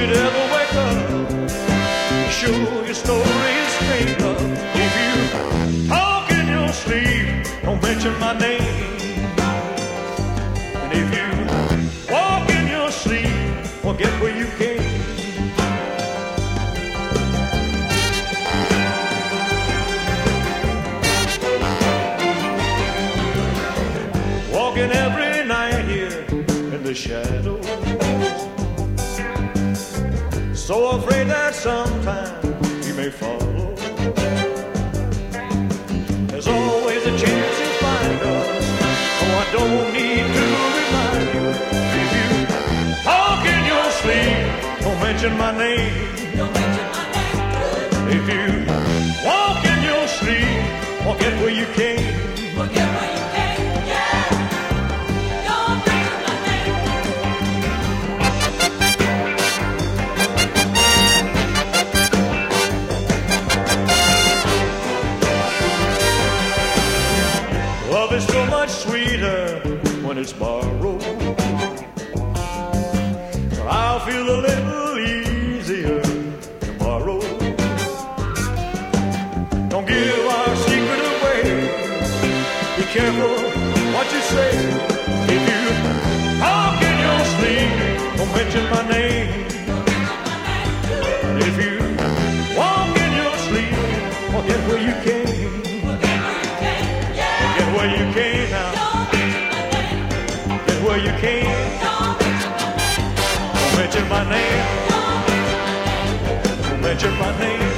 you'd ever wake up, be sure your story is straight up. If you talk in your sleep, don't mention my name. And if you walk in your sleep, forget where you came. Walking every night here in the shadows, so afraid that sometime you may follow. There's always a chance you'll find us, so I don't need to remind you. If you talk in your sleep, don't mention my name. Don't mention my name. If you walk in your sleep, forget where you came. Forget where you came, yeah. Don't mention my name. Love is so much sweeter when it's borrowed. I'll feel a little easier tomorrow. Don't give our secret away. Be careful what you say. If you talk in your sleep, don't mention my name. And if you walk in your sleep, forget where you came. Forget where you came now. Forget where you came. Don't mention my name. Don't mention my name.